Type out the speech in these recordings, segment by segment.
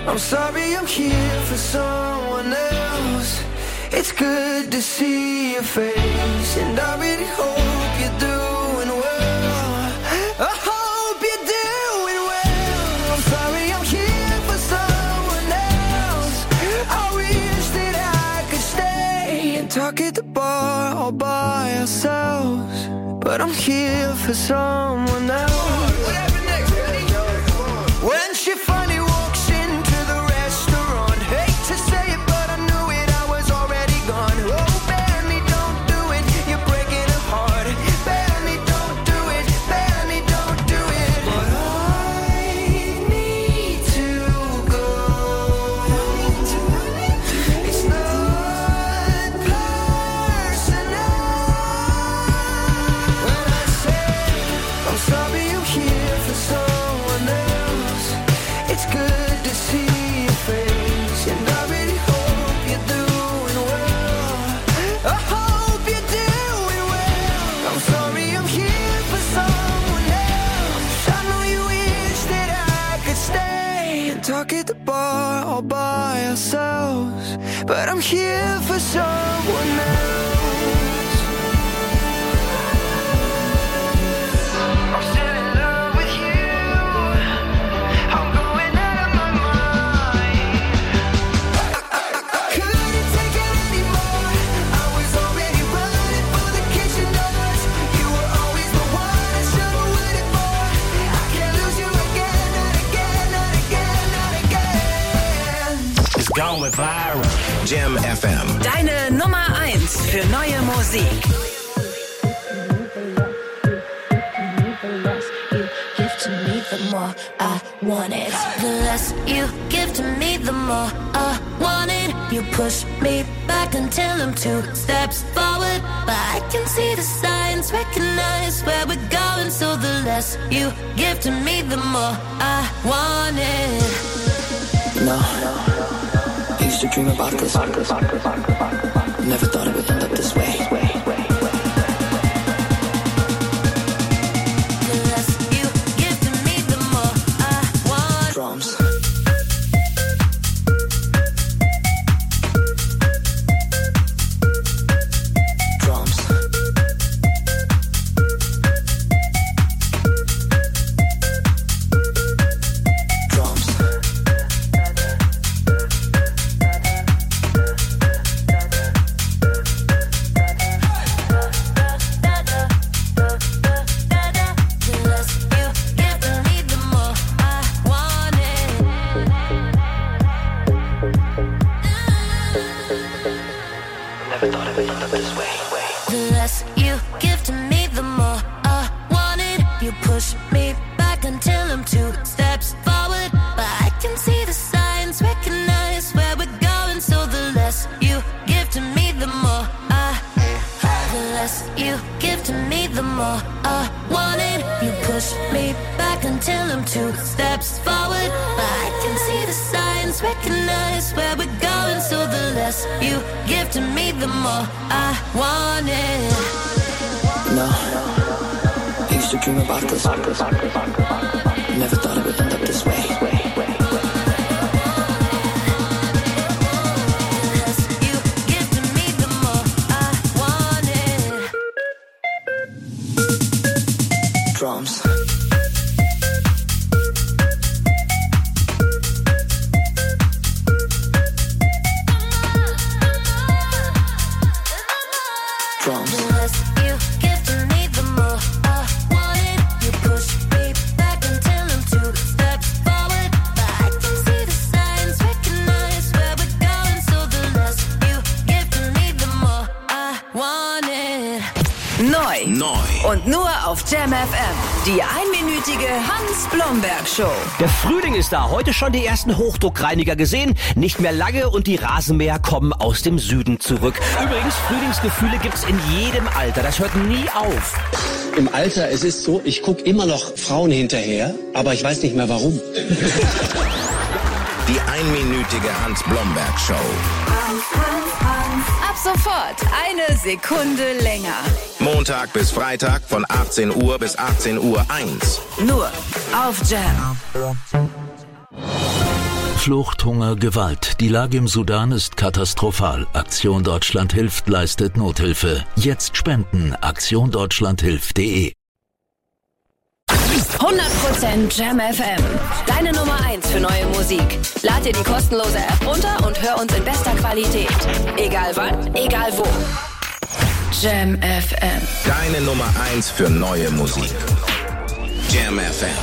I'm sorry I'm here for someone else. It's good to see your face, and I really hope you're doing well. I hope you're doing well. I'm sorry I'm here for someone else. I wish that I could stay and talk at the bar all by ourselves, but I'm here for someone else. What happened next, Ready? When she finally walks into the restaurant, hate to say it, but I knew it, I was already gone. Oh, Benny, don't do it, you're breaking her heart. Benny, don't do it, Benny, don't do it. But I need to go. It's not personal. When I say I'm sorry I'm here for someone else, it's good to see your face, and I really hope you're doing well. I hope you're doing well. I'm sorry I'm here for someone else. I know you wish that I could stay and talk at the bar all by ourselves, but I'm here for someone else. I'm still in love with you. I'm going out of my mind. Couldn't take it anymore. I was already running for the kitchen doors. You were always the one I should've waited for. I can't lose you again, not again, not again, not again. It's going viral. Jam FM. Deine Nummer 1 für neue Musik. The less you give to me, the more I want it. You push me back until I'm 2 steps forward, but I can see the signs, recognize where we're going. So the less you give to me, the more I want it. No, I used to dream about this. Never thought it would end up this way. The less you give to me, the more I want. Drums. Drums. Drums. The less you give to me, the more I want it. Never thought it would end up this way. The less you give to me, the more I want it. You push me back until I'm 2 steps forward, but I can see the signs, recognize where we're going. So the less you give to me, the more I. The less you give to me, the more I want it. You push me back until I'm 2 steps forward, but I can see the signs, recognize where we're going. So the less you give to me, the more I want it. No, I used to dream about this. Never thought it would end up this way. The less you give to me, the more I want it. Drums. Drums. The less you give to me, the more I want it. You push me back until I'm 2 steps forward, but I can see the signs, recognize where we're going. So the less you give to me, the more I want it. Neu. Und nur auf Jam FM. Die einminütige Hans-Blomberg-Show. Der Frühling ist da. Heute schon die ersten Hochdruckreiniger gesehen. Nicht mehr lange und die Rasenmäher kommen aus dem Süden zurück. Übrigens, Frühlingsgefühle gibt's in jedem Alter. Das hört nie auf. Im Alter, es ist so, ich gucke immer noch Frauen hinterher, aber ich weiß nicht mehr warum. Die einminütige Hans-Blomberg-Show. Ab sofort eine Sekunde länger. Montag bis Freitag von 18 Uhr bis 18:01 Uhr. Nur auf Jam. Flucht, Hunger, Gewalt. Die Lage im Sudan ist katastrophal. Aktion Deutschland hilft, leistet Nothilfe. Jetzt spenden. aktiondeutschlandhilft.de. 100% Jam FM. Deine Nummer 1 für neue Musik. Lad dir die kostenlose App runter und hör uns in bester Qualität. Egal wann, egal wo. Jam FM. Deine Nummer 1 für neue Musik. Jam FM.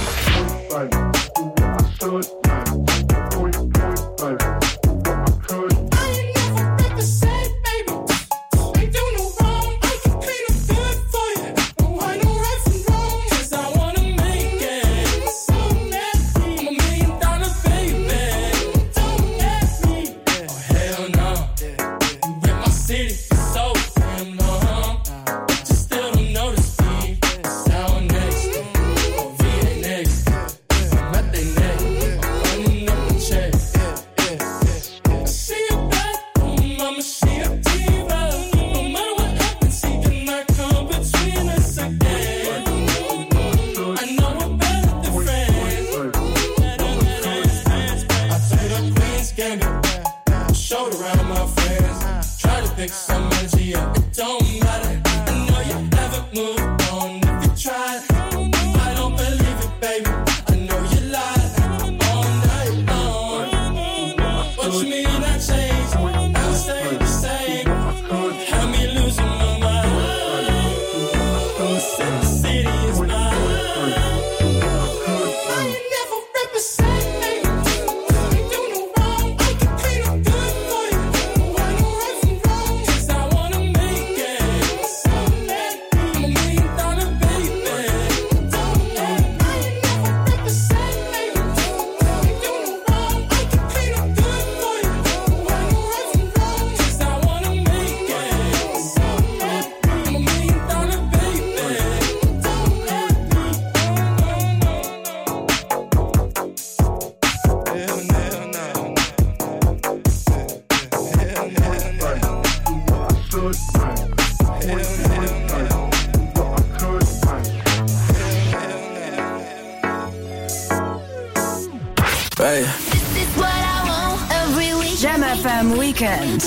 Jam FM Weekend.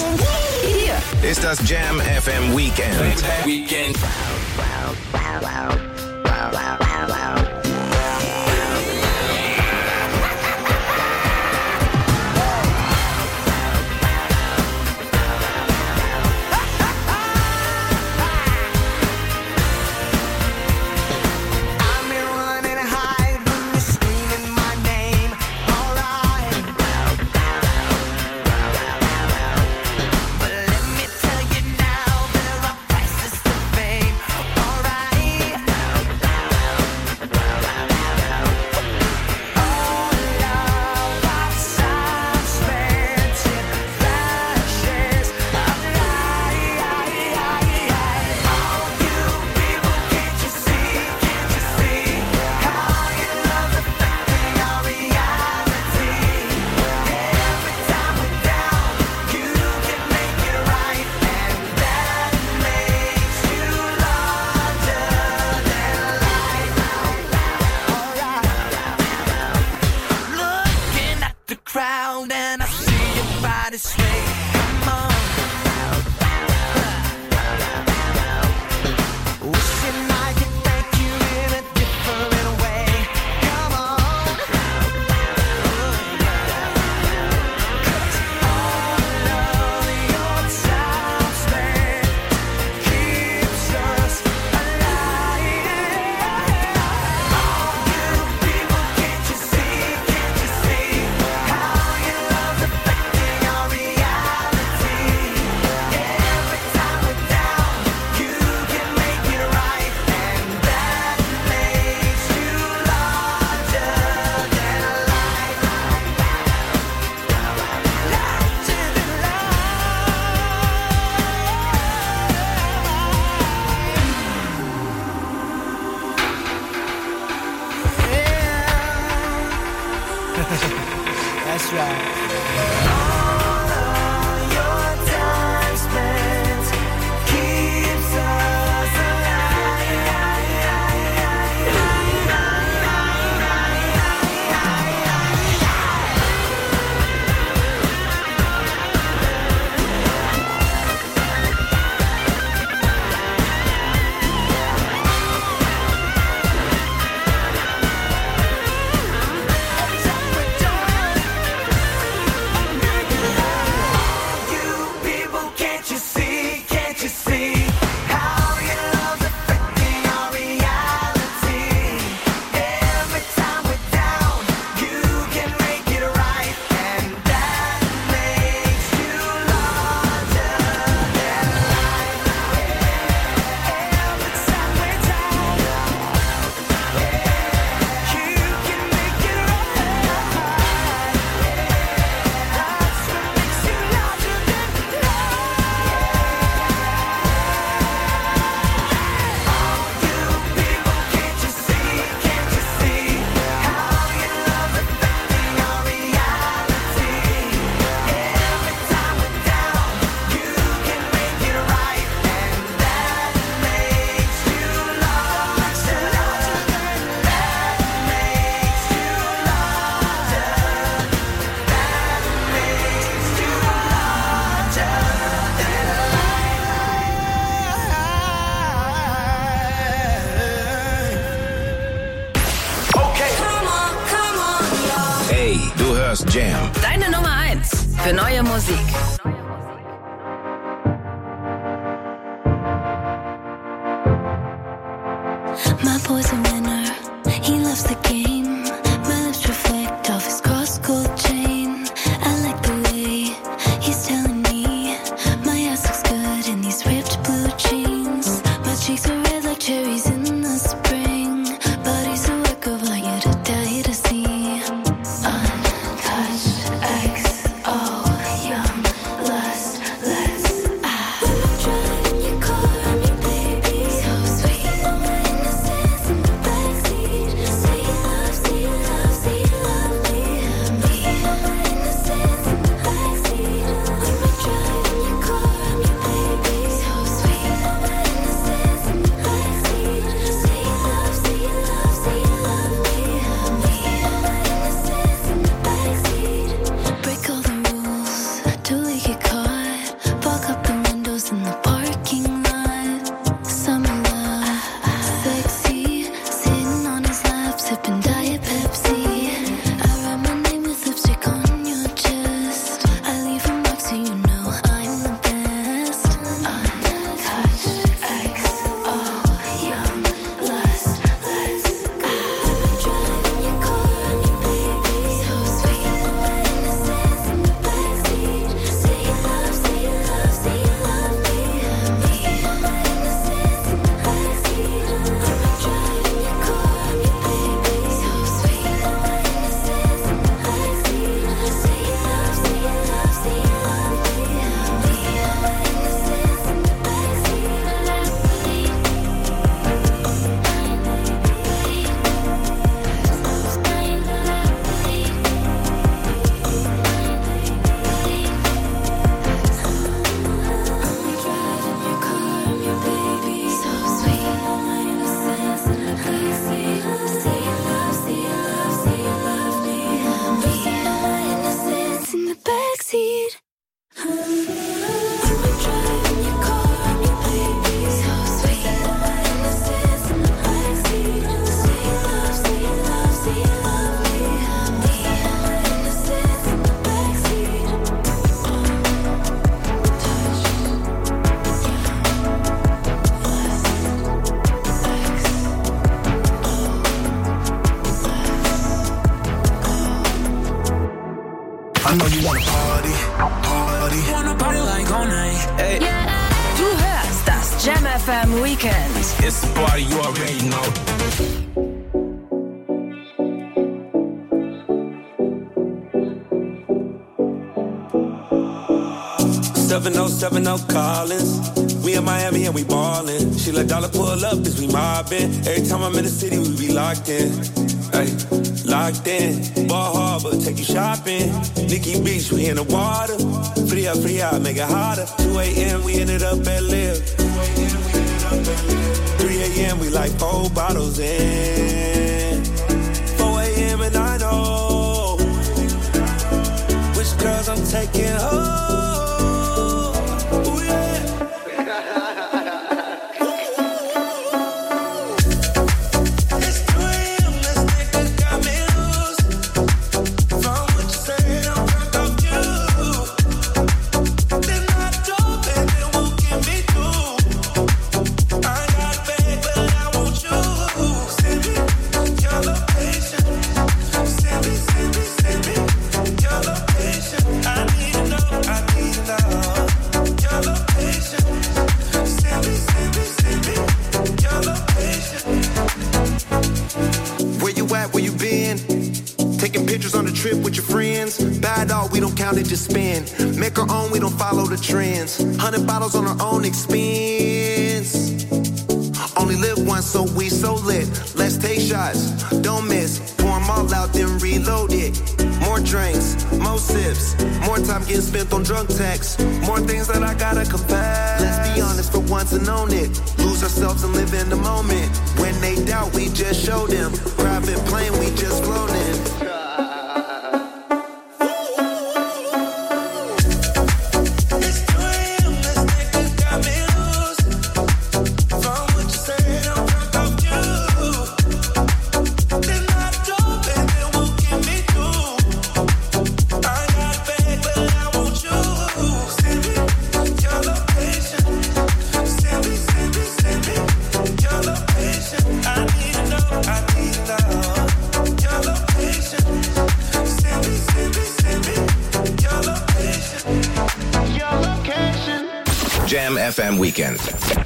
Hier ist das Jam FM Weekend. That's right. Du hörst Jam. Deine Nummer 1 für neue Musik. My boy's a winner, he loves the game. My lips reflect off his cross-gold chain. I like the way he's telling me my ass looks good in these ripped blue jeans. My cheeks are red like cherries in the spring. Body's a work of art, yet a die to see. Untouched XO, young lust, let's driving your car, I'm your baby. So sweet, all my innocence in the backseat. Say you love, say you love, say you love me. All my innocence in the backseat. When we're driving your car, I'm your baby. So sweet, all my innocence in the backseat. Say you love, say you love, say you love me. All my innocence in the backseat. Break all the rules, totally get caught. Fog up the windows in the parking lot. Summer love, sexy. Sitting on his lap, sipping Diet Pepsi. I write my name with lipstick on your chest. I leave a mark so you know I'm the best. Untouched XO, young lust, let's go. Driving your car, I'm your baby. So sweet, all my innocence in the backseat. Say you love, say you love, say you love me. All my innocence in the backseat. Driving your car, I'm your baby. So sweet, all my innocence in the backseat. Say you love, say you love, say you love me. All my innocence in the backseat. Driving your car, I'm your baby. So sweet, all my innocence in the backseat. Say you love, say you love, say you love me. All my innocence in the backseat. I know you wanna party, party. Wanna party like all night. Hey, Du hörst das Jam FM Weekend. It's a party you already know. 7070 Collins. We in Miami and we ballin'. She let dollar pull up as we mobbin'. Every time I'm in the city, we be locked in. Ay, locked in. Ball Harbor, take you shopping. Nikki Beach, we in the water. Fria, fria, make it hotter. 2 a.m., we ended up at Live. 3 a.m., we like 4 bottles in. 4 a.m. and I know which girls I'm taking home. Just spend, make our own, we don't follow the trends. 100 bottles on our own expense. Only live once, so we so lit. Let's take shots, don't miss. Pour them all out, then reload it. More drinks, more sips. More time getting spent on drunk texts. More things that I gotta confess. Let's be honest for once and own it. Lose ourselves and live in the moment. When they doubt, we just show them. Private plane, we just float in. Jam FM Weekend.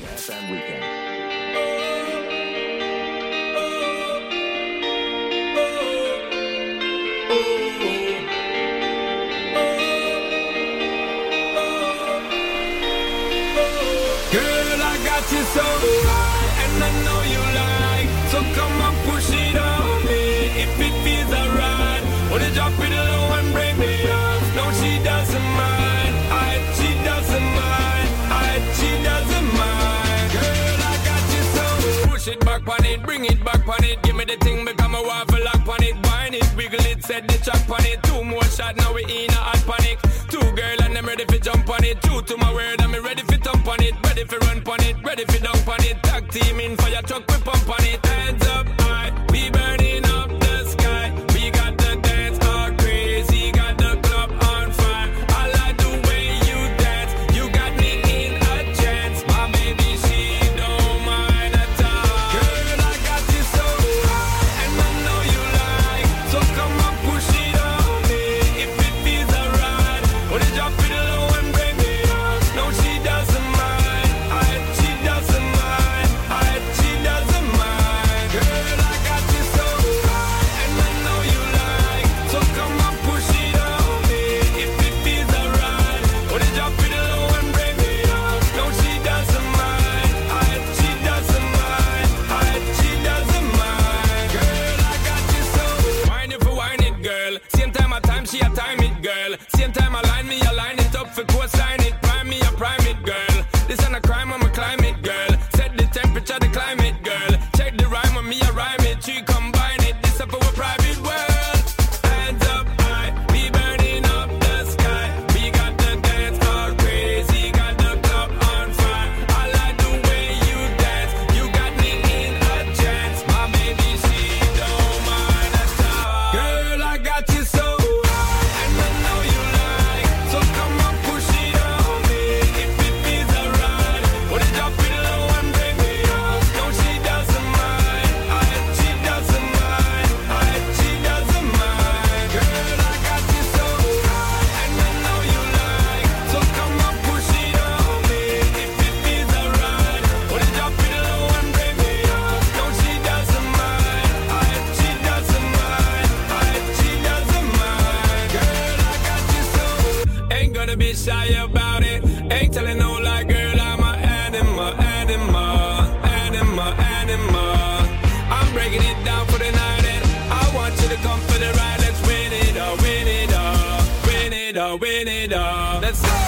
Girl, I got you so high, and I know you like. So come on, push it on me. If it feels alright, wanna drop it low and bring me up. No, she doesn't mind. She doesn't mind. She doesn't mind. Girl, I got you so. Push it back on it, bring it back on it. Give me the thing, become a waffle lock on it. Wine it, wiggle it, set the track on it. 2 more shots, now we in a hot panic. 2 girl and I'm ready for jump on it. 2 to my word, I'm ready for thump on it. Ready for run on it, ready for dunk on it. Tag team in fire truck, we pump on it. Hands up high, we burning up the sky. We got the dance all crazy, got the club on fire. I like the way you dance, you got me in a trance. My baby, she don't mind at all. Girl, I got you so high, and I know you like. So come on, push it on me. If it feels alright, wanna drop it low and bring me up. No, she doesn't mind. She doesn't mind. She doesn't mind. Girl, I got you so high, and I know you like. So come on, push it on me. If it feels alright, wanna drop it low and bring me up. No, she doesn't mind. She doesn't mind. She doesn't mind. Girl, I got you so. Wine it for wine it, girl. Same time I time, she a time it, girl. Same time I line me, I line it up for cosign it. Prime me, I prime it, girl. This ain't a crime, I'm a climate, girl. Set the temperature, the climate, girl. Check the rhyme on me, I rhyme it. She combine it, this up for a private world. Hands up high, we burning up the sky. We got the dance all crazy, got the club on fire. I like the way you dance, you got me in a trance. My baby, she don't mind at all. Girl, I got you so high, and I know you like. So come on, push it on me. If it feels alright, wanna drop it low and bring me up. No, she doesn't mind. She doesn't mind. She doesn't mind. Girl, I got you so high, and I know you like. So come on, push it on me. If it feels alright, wanna drop it low and bring me up. No, she doesn't mind. She doesn't mind. She doesn't mind. Girl, I got you so. Ain't gonna be shy about it. Ain't telling no lie, girl, I'm a animal, animal, animal, animal. I'm breaking it down for the night, and I want you to come for the ride. Let's win it all, win it all, win it all, win it all. Let's go.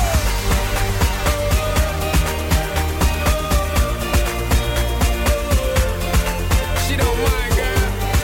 She don't mind, girl.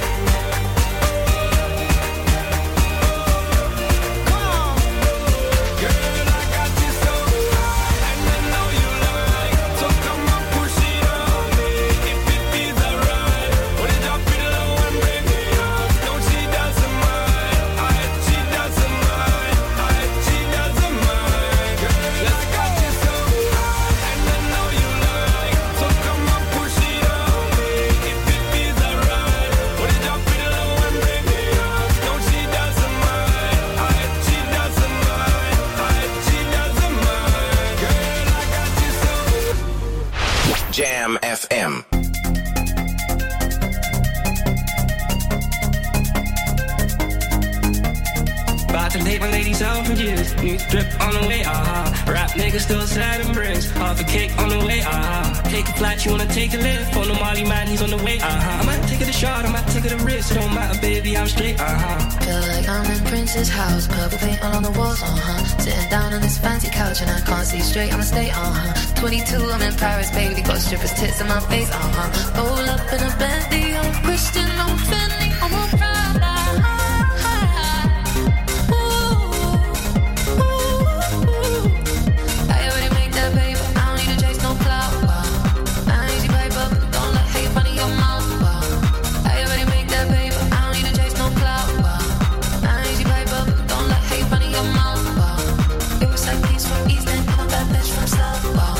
Come on. Girl, I got you so high, and I know you like. So come on, push it on me. If it feels alright, wanna drop it low and bring me up. No, she doesn't mind. She doesn't mind. She doesn't mind. Girl, I got you so high, and I know you like. So come on, push it on me. If it feels alright, wanna drop it low and bring me up. No, she doesn't mind. She doesn't mind. She doesn't mind. Girl, I got you so. Jam FM. About to take my ladies out for years. New drip on the way, Rap niggas still sad and bricks. Half a cake on the way, Take a flight, you wanna take a lift. On the Molly man, he's on the way, I might take it a shot, I might take it a risk. It don't matter, baby, I'm straight, Feel like I'm in Prince's house. Purple paint all on the walls, Sitting down on this fancy couch and I can't see straight, I'ma stay, 22, I'm in Paris, baby. Got strippers' tits in my face, Roll up in a Bentley, I'm Christian, I'm Fendi, I'm a Prada. I already make that paper, I don't need to chase no clout. I easy paper, don't let hate run in your mouth. I already make that paper, I don't need to chase no clout. I easy paper, don't let hate run in your mouth. It was like peace from East End, I'm a bad bitch from South.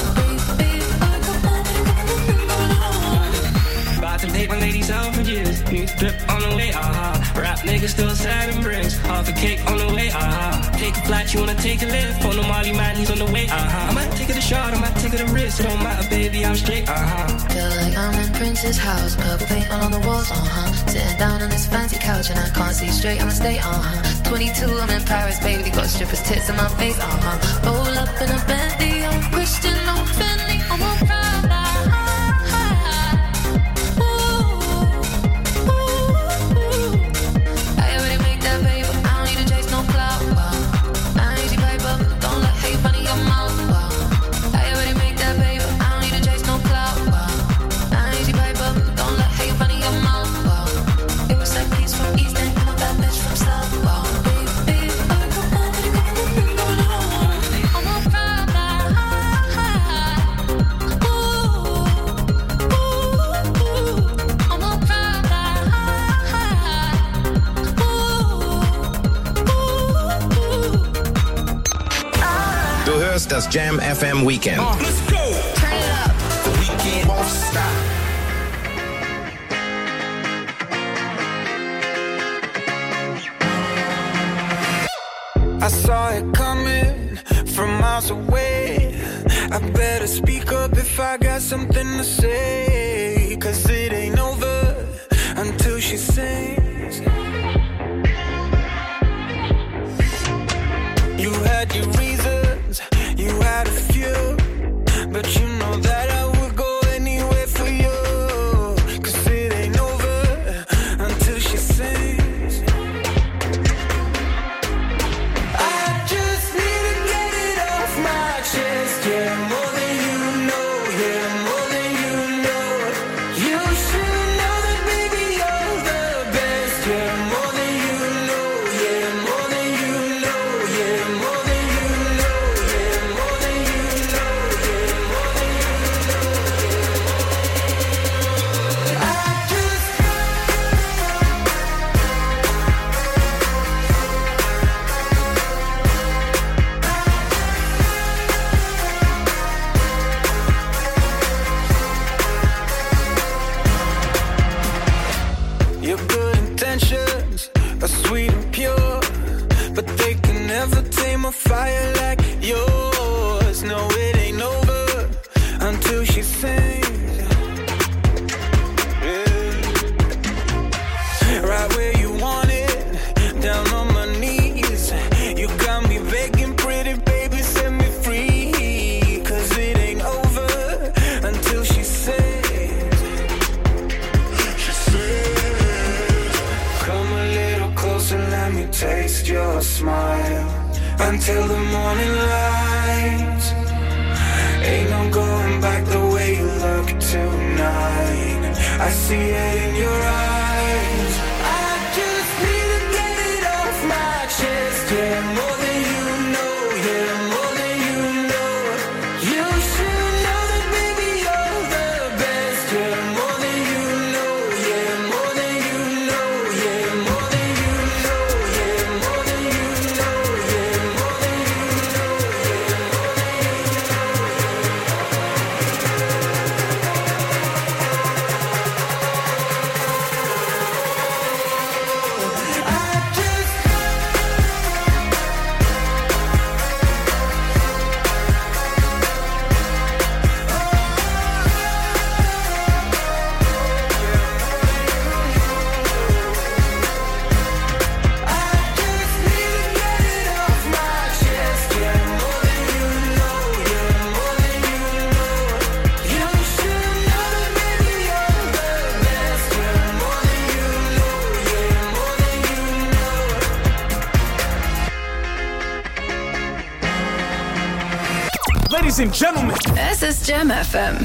About to take my ladies out for years. New drip on the way, Rap niggas still sad and bricks. Half a cake on the way, take a flight, you wanna take a lift. On the Molly man, he's on the way, I might take it a shot, I might take it a risk. It don't matter, baby, I'm straight, Feel like I'm in Prince's house, purple paint all on the walls, Sitting down on this fancy couch and I can't see straight, I'ma stay, 22, I'm in Paris, baby, got strippers' tits in my face, Roll up in a Bentley, I'm Christian, I'm Fendi, I'm on Prada. I already make that paper, I don't need to chase no clout, I ain't paper, don't let hate run in your mouth, I already make that paper, I don't need to chase no clout, I ain't paper, don't let hate run in your mouth, it was like peace from East End, I'm a bad bitch from South, baby, I'm on Prada, I'm on Prada, Du hörst das Jam FM Weekend. Let's go. turn it up. The weekend won't stop. I saw it coming from miles away. I better speak up if I got something to say. 'Cause it ain't over until she sings. You had your reasons, you had a few, but you know that I would go anywhere for you. 'Cause it ain't over until she sings. I just need to get it off my chest, yeah, more than you know, yeah, more than you know. You should know that, baby, you're the best, yeah, more than you know, yeah, more than you know, yeah, more than you know, yeah, more than you know, yeah, more than you know, yeah. I just Your good intentions are sweet and pure, but they can never tame a fire like yours. No, it ain't over until she sings. Yeah. Right where you want it, down on my knees. You got me begging, pretty baby, set me free. 'Cause it ain't over until she sings. Come a little closer, let me taste your smile. Until the morning light. Ain't no going back the way you look tonight. I see it in your eyes. I just need to get it off my chest, yeah, more than you know, yeah, more than you know. You should know that, baby, you're the best, yeah, more than you know, yeah, more than you know, yeah, more than you know, yeah, more than you know, yeah, more than you know, yeah, more than you know. I just need to get it off my chest, yeah, more than you know, yeah, more than you know. You should know that, baby, you're the best, yeah, more than you know, yeah, more than you know. Ladies and gentlemen. Es ist Jam FM.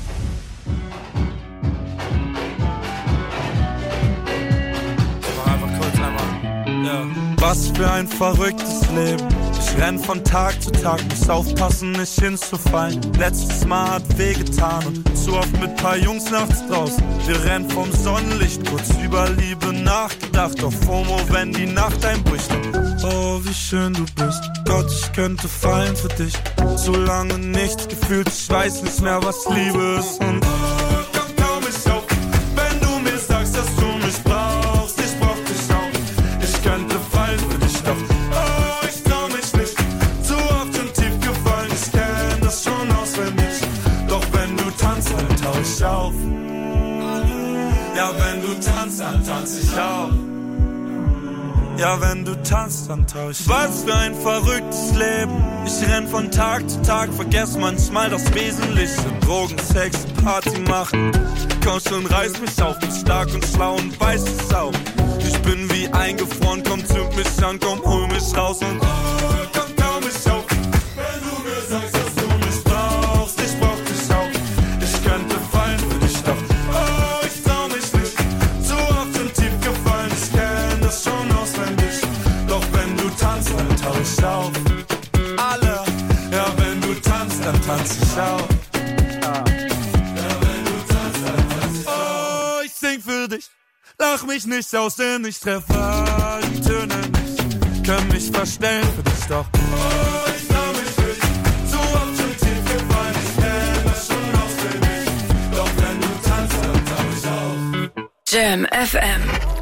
Einfach kurz einmal. Ja. Was für ein verrücktes Leben. Ich renn von Tag zu Tag, muss aufpassen, nicht hinzufallen. Letztes Mal hat wehgetan und zu oft mit paar Jungs nachts draußen. Wir rennen vom Sonnenlicht, kurz über Liebe nachgedacht. Auf FOMO, wenn die Nacht einbricht. Oh, wie schön du bist. Gott, ich könnte fallen für dich. So lange nichts gefühlt, ich weiß nicht mehr, was Liebe ist. Und komm, trau mich auf, wenn du mir sagst, dass du mich brauchst. Ich brauch dich auch. Ich könnte fallen für dich, doch oh, ich trau mich dann tanz ich auch. Ja, wenn du tanzt, dann tausch ich. Was für ein verrücktes Leben. Ich renn von Tag zu Tag, vergess manchmal das Wesentliche. Drogen, Sex, Party machen. Komm schon, reiß mich auf, bin stark und schlau und weiß es auch. Ich bin wie eingefroren, komm, zünd mich an, komm, hol mich raus und komm, tau mich auf. Wenn du mir sagst, dass du mich brauchst, ich brauch dich auch. Ich könnte fallen für dich, doch ich trau mich nicht. Zu oft und tief gefallen, ich kenn das schon auswendig. Doch wenn du tanzt, dann tau ich auf. Alle, ja, wenn du tanzt, dann tanz ich auch. Sing für dich, lach mich nicht aus, denn ich treffe die Töne nicht. Kann mich verstellen für dich, doch ich trau mich nicht. So oft schon tief gefallen, ich kenn das schon auswendig. Doch wenn du tanzt, dann tau ich auf. Jam FM.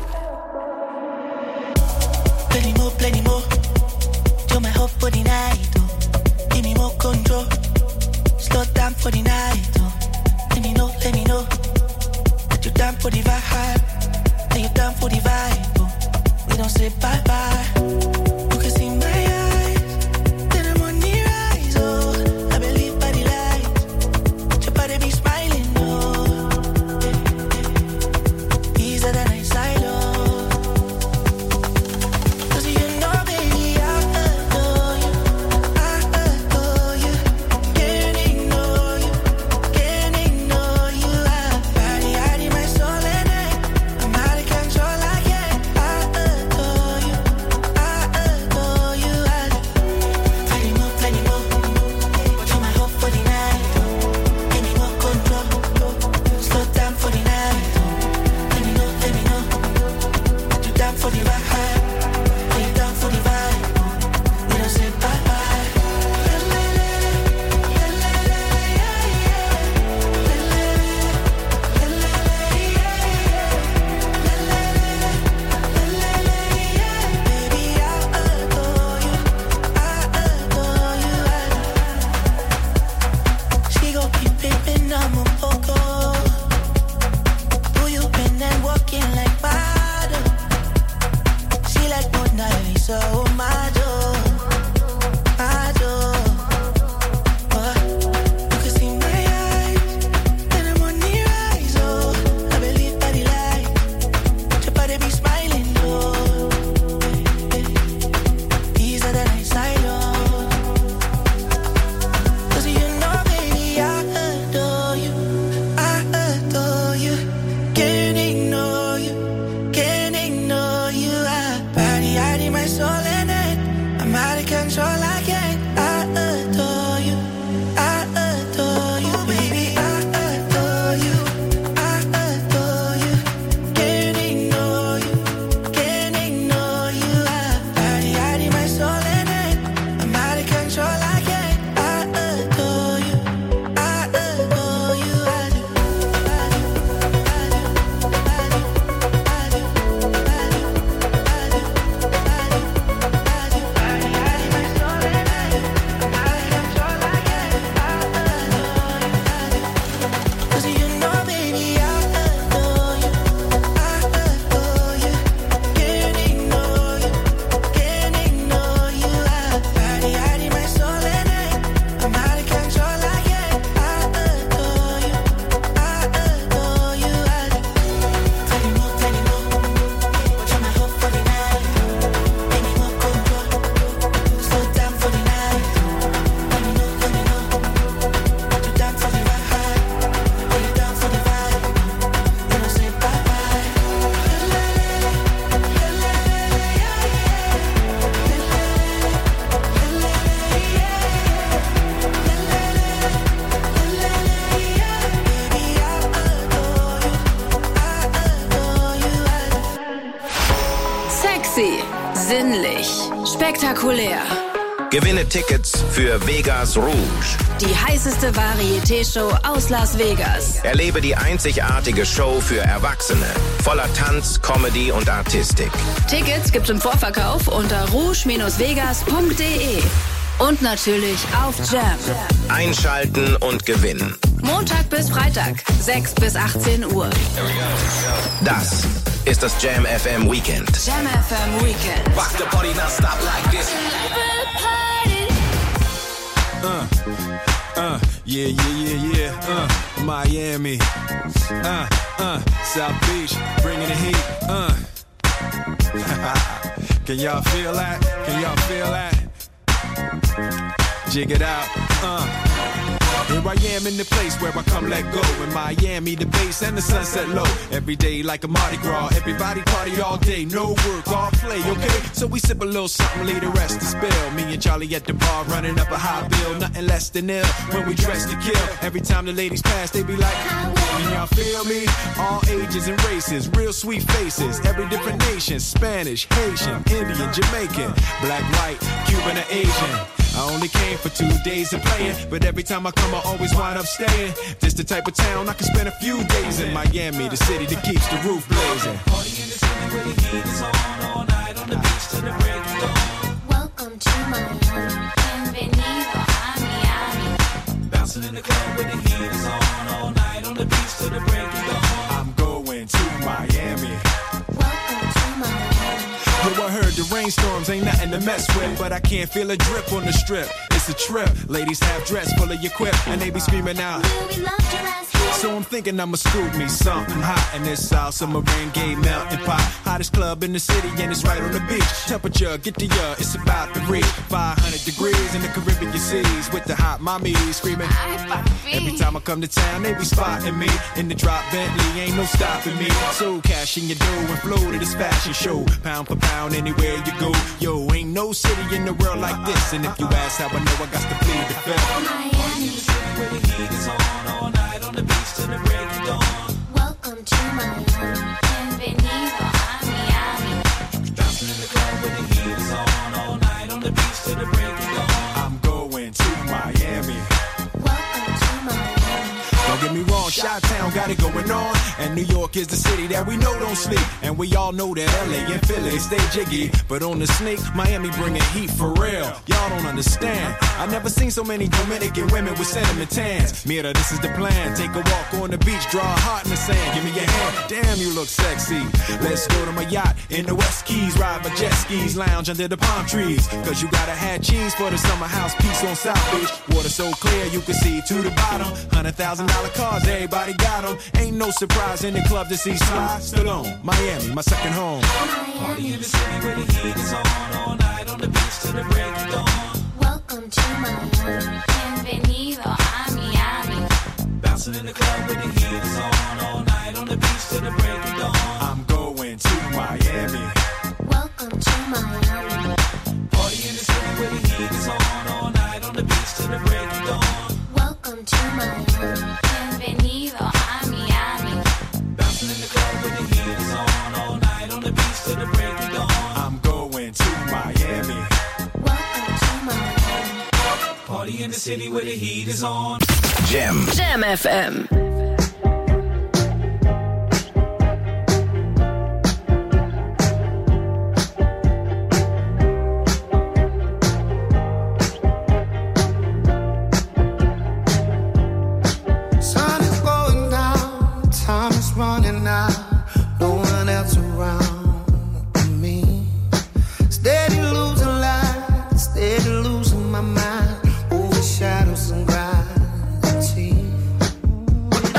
Plenty more. You're my hope for the night, oh. Give me more control. Slow down for the night, oh. Let me know. You down for the vibe, then you down for the vibe, oh. We don't say bye-bye. You can see my eyes, then I'm on the rise, oh. I believe by the light, your body be smiling, oh. Easier than I side, oh. Cause you know, baby, I adore you. Can't ignore you. Sinnlich. Spektakulär. Gewinne Tickets für Vegas Rouge. Die heißeste Varieté-Show aus Las Vegas. Erlebe die einzigartige Show für Erwachsene. Voller Tanz, Comedy und Artistik. Tickets gibt's im Vorverkauf unter rouge-vegas.de. Und natürlich auf Jam. Einschalten und gewinnen. Montag bis Freitag, 6 bis 18 Uhr. Das ist das Jam FM Weekend. Jam FM Weekend. Rock the party now, stop like this. Yeah. Miami. South Beach, bringing the heat. Can y'all feel that? Jig it out. Here I am in the place where I come let go. In Miami, the bass and the sunset low. Every day like a Mardi Gras. Everybody party all day. No work, all play, okay? So we sip a little something, leave the rest to spill. Me and Charlie at the bar running up a high bill. Nothing less than ill when we dress to kill. Every time the ladies pass, they be like, can y'all feel me? All ages and races, real sweet faces. Every different nation, Spanish, Haitian, Indian, Jamaican, black, white, Cuban, or Asian. I only came for 2 days of playing, but every time I come I always wind up staying. This the type of town I can spend a few days in. Miami, the city that keeps the roof blazing. Party in the city where the heat is on all night on the beach till the break of dawn. Welcome to Miami. Bienvenido a Miami. Bouncing in the club where the heat is on all night on the beach till the break of dawn. I'm going to Miami. Welcome to Miami. Yo, I heard the rainstorms ain't nothing to mess with, but I can't feel a drip on the strip. It's a trip. Ladies half dressed, full of your quip, and they be screaming out. We loved your ass here. So I'm thinking I'ma scoop me something hot in this South Summer rain gay melting pot. Hottest club in the city and it's right on the beach. Temperature, get to ya, it's about to reach 500 degrees in the Caribbean seas with the hot mommy screaming. Every time I come to town, they be spotting me in the drop Bentley, ain't no stopping me. So cash in your dough and flow to this fashion show. Pound for pound, anywhere you go. Yo, ain't no city in the world like this. And if you ask how I know, I got to plead the fifth. Miami, the city where the heat is on all night on the beach till the break of dawn. Welcome to Miami. Bienvenido a Miami. Bouncing in the club where the heat is on all night on the beach till the break of dawn. I'm going to Miami. Welcome to Miami. Don't get me wrong, Chi-Town got it going on. And New York is the city that we know don't sleep. And we all know that LA and Philly stay jiggy. But on the sneak, Miami bringing heat for real. Y'all don't understand. I never seen so many Dominican women with sentiment tans. Mira, this is the plan. Take a walk on the beach, draw a heart in the sand. Give me your hand. Damn, you look sexy. Let's go to my yacht in the West Keys. Ride my jet skis, lounge under the palm trees. Cause you gotta have cheese for the summer house piece on South Beach. Water so clear you can see to the bottom. $100,000 cars, everybody got them. Ain't no surprise in the club to see Sly Stallone. Miami, my second home. Party in the city where the heat is on all night on the beach till the break of dawn. Welcome to Miami. Bienvenido a Miami. Bouncing in the club where the heat is on all night on the beach till the break of dawn. I'm going to Miami. Welcome to Miami. Party in the city where the heat is on all night on the beach till the break of dawn. Welcome to Miami. Bienvenido a Miami. Bouncing in the club where the heat is on all night on the beach till the break of dawn. I'm going to Miami. Welcome to Miami. Party in the city where the heat is on. Jam. Jam FM. Running out, no one else around me. Steady losing light, steady losing my mind over shadows and gravity.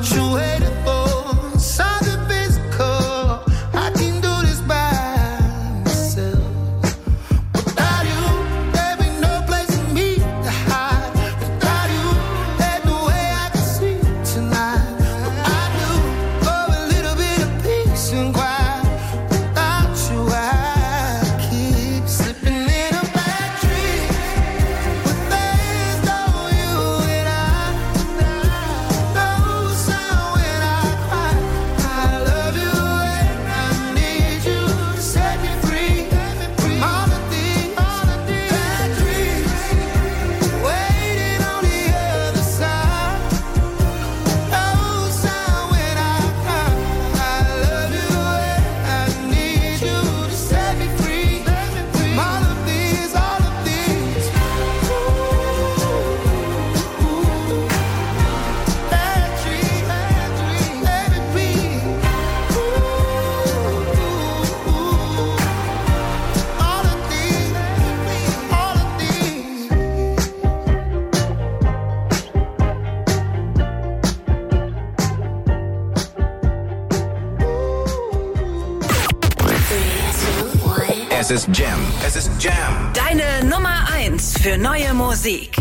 what you waiting for. Something physical. I can do this by myself. Without you, there be no place for me to hide. Without you, there's no way I can sleep tonight. But I do for a little bit of peace and quiet. Without you, I keep slipping in a bad dream. But there's no you and I. No sound when I cry. I love you and I need you to set me free from all of these bad dreams. Waiting on the other side. No sound when I cry. I love you and I need you to set me free from all of these bad dreams. Es ist Jam. Es ist Jam. Deine Nummer 1 für neue Musik.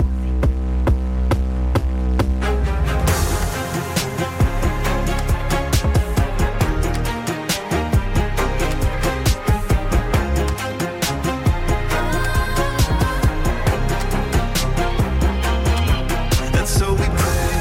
And so we pray.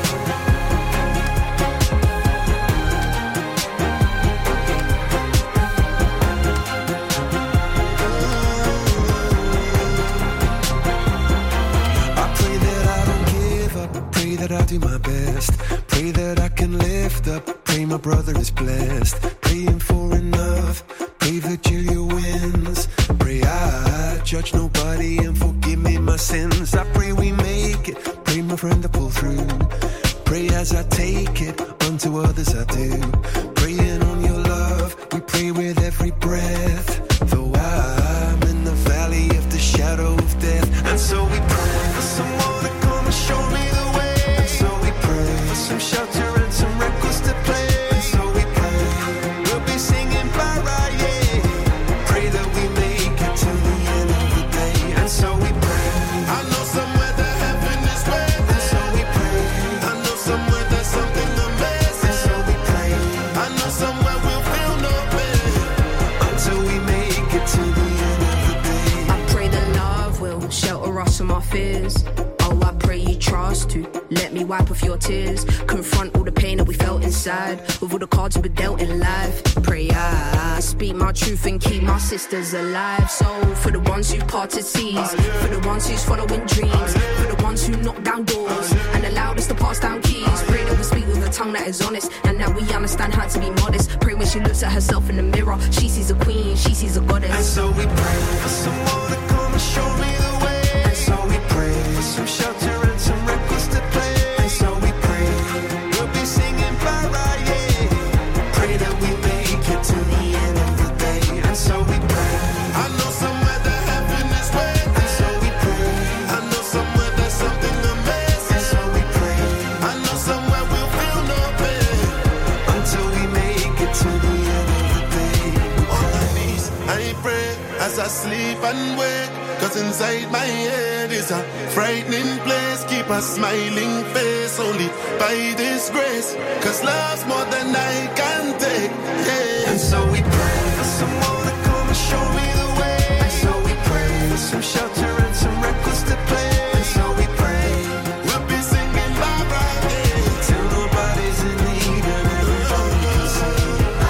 I pray that I don't give up. Pray that I do my best. Pray that I can lift up. Pray my brother is blessed. Praying for enough. Pray that Julia wins. Pray I judge nobody and forgive me my sins. I pray we make it. Pray my friend to pull through. Pray as I take it. Unto others I do. Praying on your love. We pray with every breath. Though I'm in the valley of the shadow of death. And so we pray for someone to come and show me the way. And so we pray for some shelter and some records to play. And so we pray we'll be singing para, yeah. Pray that we make it to the end of the day. And so we pray. I know somewhere that heaven is waiting. And so we pray. I know somewhere there's something amazing. And so we pray. I know somewhere we'll feel no pain until we make it to the end of the day. I pray that love will shelter us from our fears. Oh, I pray you trust to let me wipe off your tears. Confront all the pain that we felt inside with all the cards we were dealt in life. Pray I speak my truth and keep my sisters alive. So for the ones who parted seas, for the ones who's following dreams, for the ones who knock down doors and allowed us to pass down keys. Pray that we speak with a tongue that is honest and that we understand how to be modest. Pray when she looks at herself in the mirror, she sees a queen, she sees a goddess. And so we pray for someone to come and show me the way. And so we pray for some shelter and some records to play. And so we pray we'll be singing para, yeah. Pray that we make it to the end of the day. And so we pray. I know somewhere that heaven is waiting. And so we pray. I know somewhere there's something amazing. And so we pray. I know somewhere we'll feel no pain until we make it to the end of the day. On my knees, I pray as I sleep and wake. Cause inside my head is a frightening place. Keep a smiling face only by this grace. Cause love's more than I can take, yeah. And so we pray for someone to come and show me the way. And so we pray for some shelter and some records to play. And so we pray we'll be singing Barbara, yeah. Till nobody's in need and everybody can sing.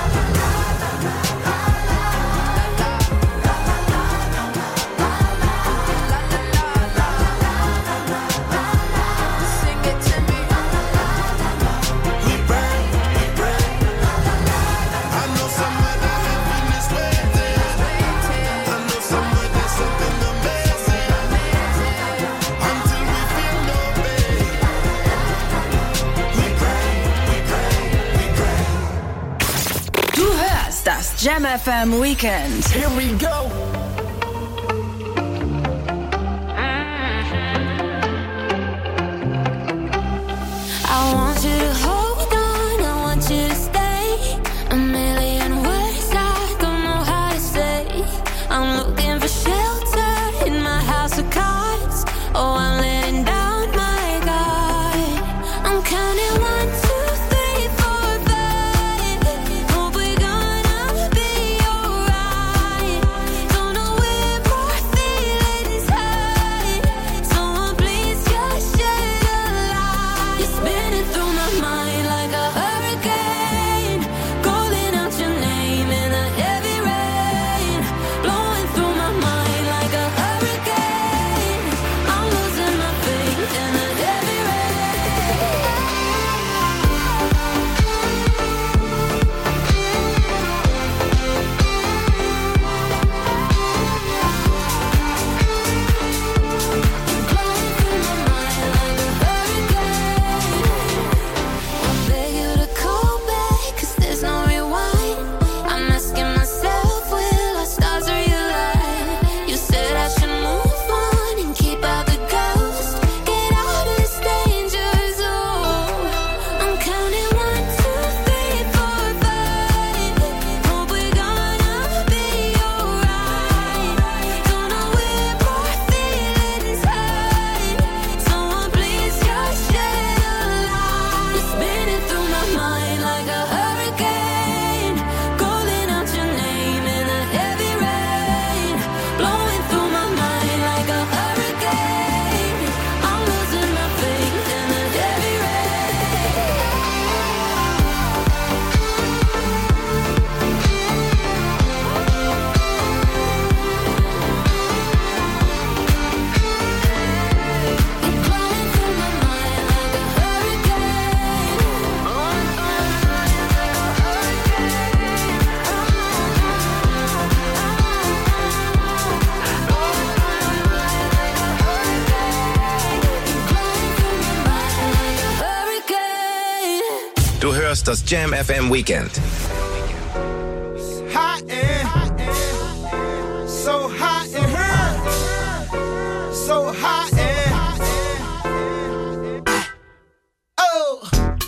Das Jam FM Weekend. Here we go. I want you to Du hörst das Jam FM Weekend. Hot in, so hot in her, so hot in. Oh,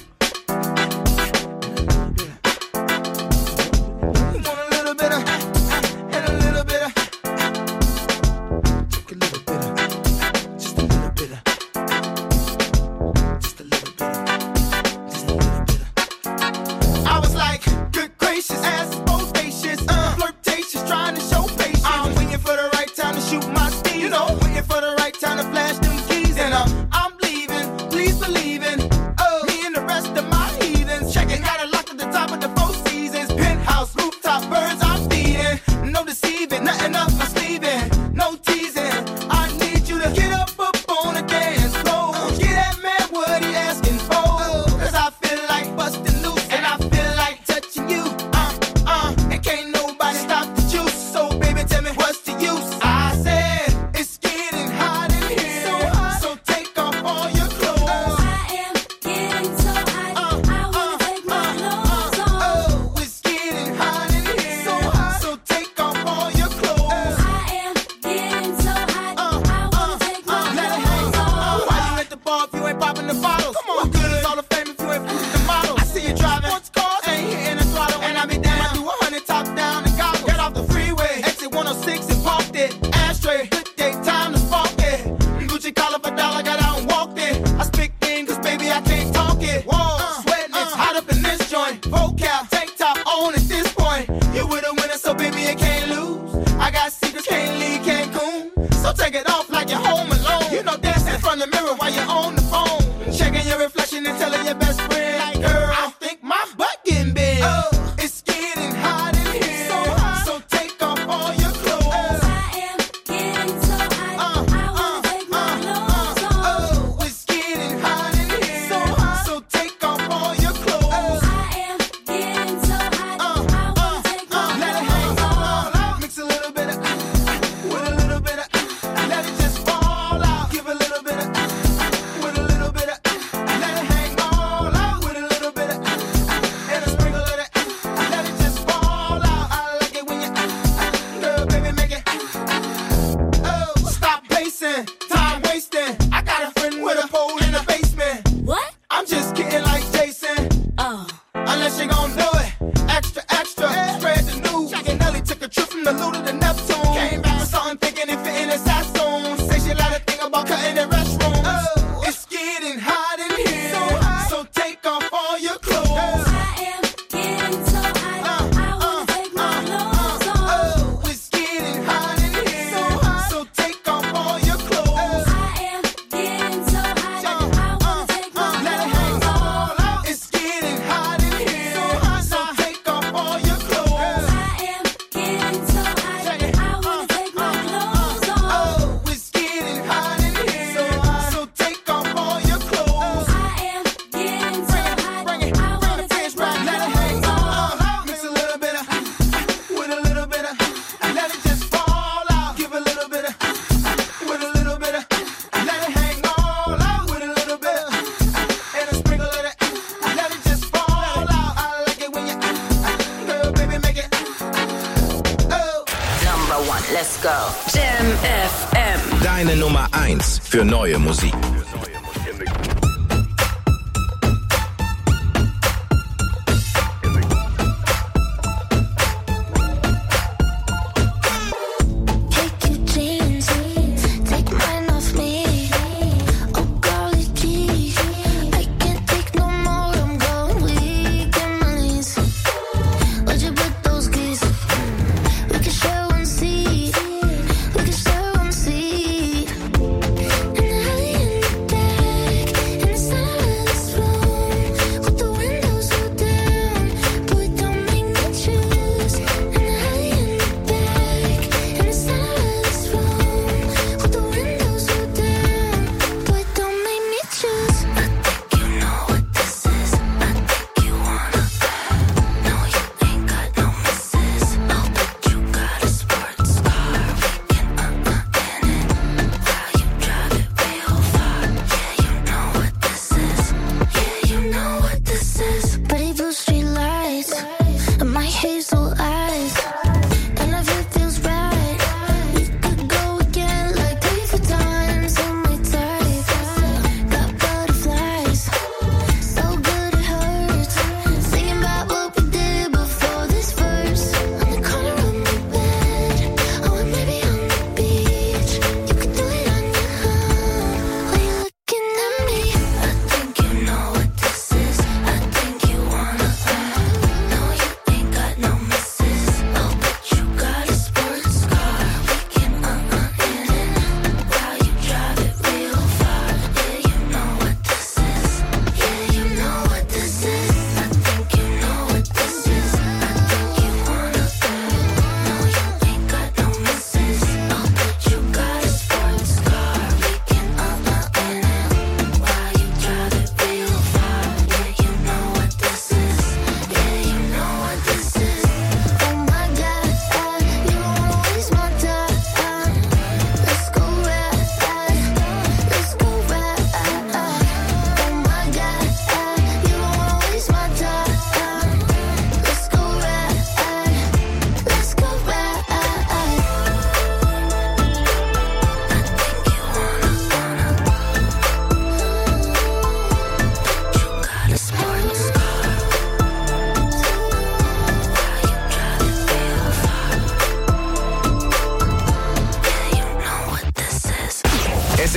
you want a little bit of, and a little bit of, take a little bit of, just a little bit of, just a little bit of, just a little bit of. I was like, good gracious, ass bodacious, flirtatious, trying to show patience. I'm waiting for the right time to shoot my steam, you know, waiting for the right time to flash them keys. And I'm leaving, please believe in me and the rest of my heathens. Checking out a lock at the top of the Four Seasons, penthouse, rooftop, birds I'm feeding. No deceiving, nothing up my sleeving, no teasing. I need you to get up on the dance floor. Get that man what he asking for. Cause I feel like busting loose and I feel like touching you. And can't nobody stop the juice. So baby, tell me what's the use? I said it's getting hot in here, so take off all your clothes. I am getting so hot, I wanna take my clothes off. Oh, it's getting hot in here, so take off all your clothes. I am getting so hot, I wanna take my clothes off. Why you at the bar if you ain't popping the bottles? Come on, what good is all the fame if you ain't fooling the models? I see you driving sports cars, ain't hitting the throttle, and I be down. I do 100 top down and gobble. Get off the freeway, exit 106 and parked it. Ashtray, good day, time to spark it. Gucci collar for dollar, got out and walked it. I speak in, cause baby I can't talk it. Whoa, sweating, it's hot up in this joint. Vocal, tank top on at this point. You with a winner, so baby you can't lose. I got secrets, can't leave Cancun. So take it off like you're home alone. You know, dancing in front of the mirror while you're on the phone. Checking your reflection and telling your best friend, like, girl, I think my butt getting big. It's getting hot in here, so take off all your clothes. I am getting so hot, I wanna take my clothes off. Oh, it's getting hot in here, so take off all your clothes. I am getting so hot, I wanna take my clothes off. Mix a little bit of with a little bit of, let it just fall out. Give a little bit of with a little bit of, let it hang all out. With a little bit of and a sprinkle of it, let it just fall out. I like it when you, girl, baby, make it. Oh, stop pacing, time wasting. I got a friend with a pole in the basement. What? I'm just kidding like Jason. Unless you gon' do it, extra, extra. Spread the news. Jack and Nelly took a trip from the Luda to Neptune. Came back with something thinking it fit in his Sassoon. Say she like to think about cutting the restrooms. Oh, it's getting hot in here, so take off all your clothes. I am getting so hot, I wanna take my clothes off. Oh, it's getting hot in here, so take off all your clothes. I am getting so hot, I wanna take my clothes off. It's getting hot in here, so take off all your clothes. I am getting so hot, I wanna take my clothes off. Oh, it's getting hot in here, so take off all your clothes. I am getting so hot, I wanna take my clothes off. Mix a little bit of with a little bit of, let it just fall out. Give a little bit of with a little bit of, let it hang all out. With a little bit of and a sprinkle of it, let it just fall out. I like it when you, girl, baby, make it. Number 1, let's go. Jam FM. Deine Nummer 1 für neue Musik. Take your jeans, take mine off me. Oh golly gee, I can't take no more. I'm going weak in my knees. Where'd you put those keys? We can share one seat. We can share one seat. And I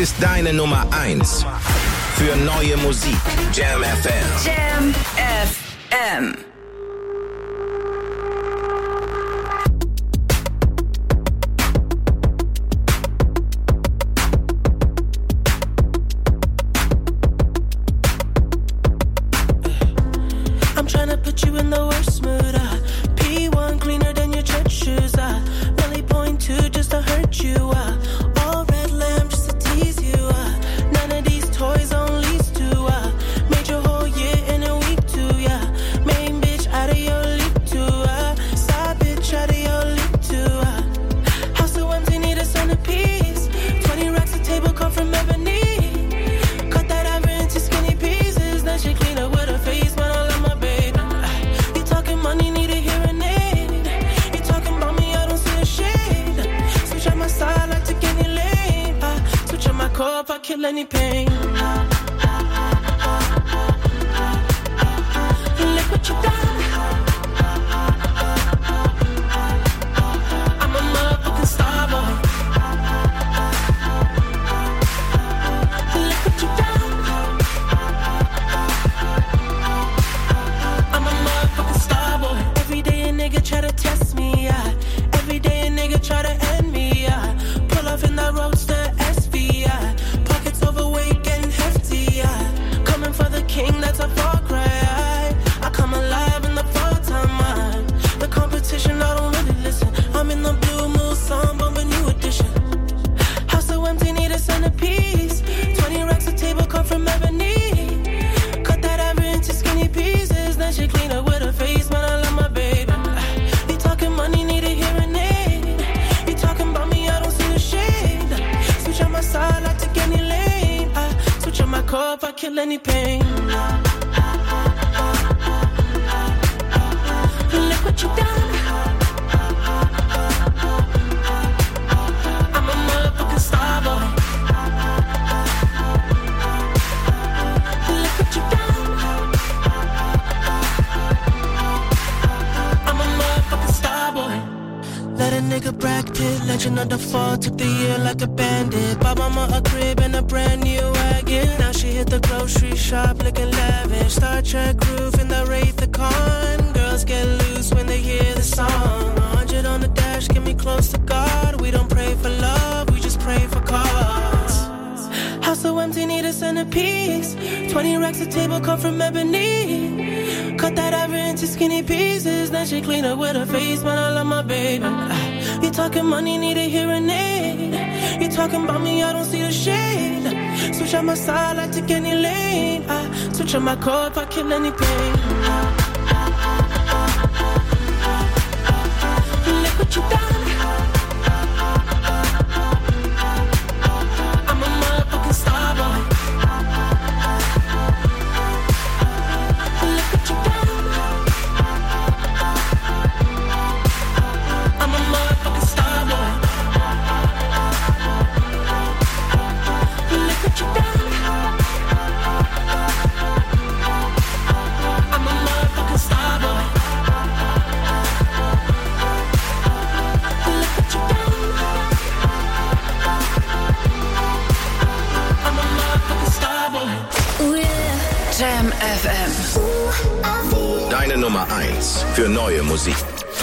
ist deine Nummer 1 für neue Musik. Jam FM. Jam FM. I'm tryna put you in the worst mood. P1 cleaner than your church shoes. Really point to just to hurt you. All red lamp just to tease you. None of these toys on lease to. Made your whole year in a week too. Yeah, main bitch out of your league too. Side bitch out of your league too. House so empty, need a centerpiece. 20 racks of table come from ebony. Cut that ivory into skinny pieces. Then she clean up with her face, man. I love my baby. You talking money, need a hearing aid. You talking about me, I don't see a shade. Switch on my side, like to any lane. Switch on my core if I kill any pain. Look what you done. I'm a motherfucking star boy. Look what you done. I'm a motherfucking star boy. Every day a nigga try to test me, yeah. Every day a nigga try to end me, yeah. Pull off in that roadster SV, yeah. Pockets overweight, getting hefty, yeah. Coming for the king, that's a far cry. I come alive in the fall time, man. The competition, I don't really listen. I'm in the blue moon, song, bumping new edition. House so empty, need a centerpiece. 20 racks of table come from ebony. Cut that ivory into skinny pieces. Then she clean up with her face, man. I love my baby. You talking money, need a hearing aid. You talking about me, I don't see a shade. Switch on my side, I take any lane. Switch on my core if I kill any pain. Look what you done. I'm a motherfucking star boy. Look what you done. I'm a motherfucking star boy. Let a nigga bracket, legend of the fall. Took the year like a bandit. Bought mama a crib and a brand new wagon. Now she hit the grocery shop looking lavish. Star Trek roof in the Wraith the Con. Girls get loose when they hear the song. 100 on the dash, get me close to God. We don't pray for love, we just pray for cause. House so empty, need a centerpiece. 20 racks of table come from ebony. Cut that ivory into skinny pieces. Then she clean up with her face, man. I love my baby. You talking money, need a hearing aid. You talking about me, I don't see a shade. Switch on my side, I take any lane. Switch on my core if I kill any pain. Look what you done. I'm a motherfucking star boy. Look what you done. I'm a motherfucking star boy. Look what you done. I'm a motherfucking star boy. Look what you done. I'm a motherfucking star boy. Ooh yeah. Jam FM. Deine Nummer 1 für neue Musik.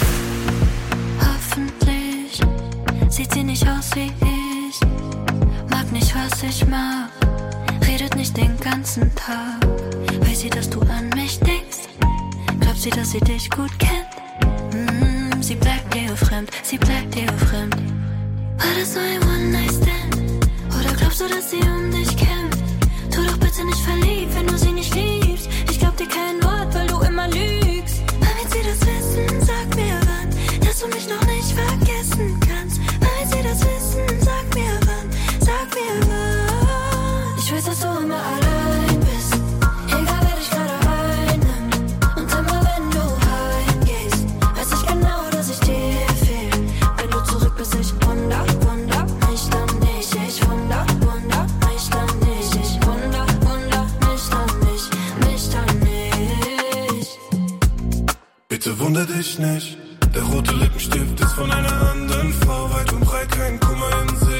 Hoffentlich sieht sie nicht aus wie ich. Mag nicht, was ich mag. Redet nicht den ganzen Tag. Weiß sie, dass du an mich denkst? Glaubt sie, dass sie dich gut kennt? Sie bleibt dir fremd, sie bleibt dir fremd. War das nur ein One-Night-Stand? Oder glaubst du, dass sie um dich kämpft? Tu doch bitte nicht verliebt, wenn du sie nicht liebst. Ich glaub dir kein Wort, weil du immer lügst. Wann wird sie das wissen? Sag mir wann, dass du mich noch nicht vergessen kannst. Wann wird sie das wissen? Sag mir wann, sag mir wann. Ich weiß, dass du immer allein bist, egal wer dich gerade einnimmt. Und immer wenn du heimgehst, weiß ich genau, dass ich dir fehl. Wenn du zurück bist, ich wunder mich dann nicht. Ich wunder mich dann nicht. Ich wunder mich dann nicht. Bitte wunder dich nicht. Der rote Lippenstift ist von einer anderen Frau. Weit und breit kein Kummer in sich.